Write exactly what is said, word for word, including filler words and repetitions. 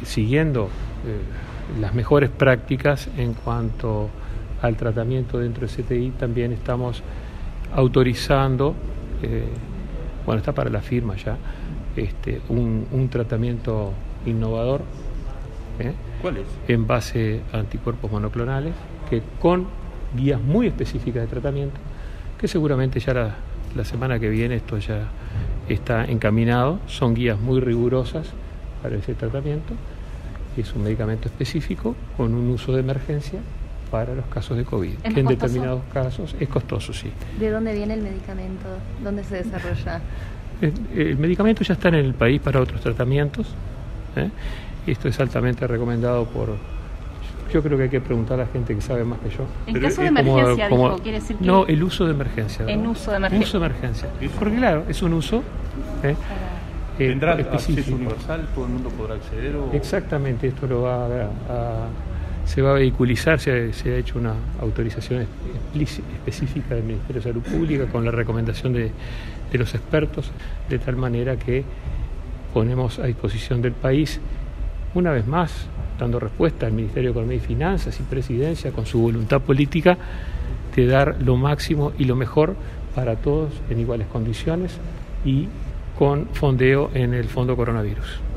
siguiendo eh, las mejores prácticas en cuanto al tratamiento dentro del C T I, también estamos autorizando, eh, bueno, está para la firma ya, este, un, un tratamiento innovador. ¿eh? ¿Cuál es? En base a anticuerpos monoclonales, que con guías muy específicas de tratamiento, que seguramente ya la, la semana que viene esto ya está encaminado. Son guías muy rigurosas para ese tratamiento. Es un medicamento específico con un uso de emergencia para los casos de COVID, ¿Es que en costoso? determinados casos es costoso, sí. ¿De dónde viene el medicamento? ¿Dónde se desarrolla? El, el medicamento ya está en el país para otros tratamientos. ¿eh? Esto es altamente recomendado por... Yo creo que hay que preguntar a la gente que sabe más que yo. En Pero caso de como- emergencia, como- dijo, quiere decir que... No, el uso de emergencia. En ¿no? uso de emergencia. Uso de emergencia. Porque claro, es un uso ¿eh? eh, ¿Tendrá acceso específico. universal? ¿Todo el mundo podrá acceder? O... Exactamente, esto lo va a, a- se va a vehiculizar, se ha, se ha hecho una autorización explícita, específica del Ministerio de Salud Pública con la recomendación de, de los expertos, de tal manera que ponemos a disposición del país, una vez más, dando respuesta al Ministerio de Economía y Finanzas y Presidencia con su voluntad política de dar lo máximo y lo mejor para todos en iguales condiciones y con fondeo en el Fondo Coronavirus.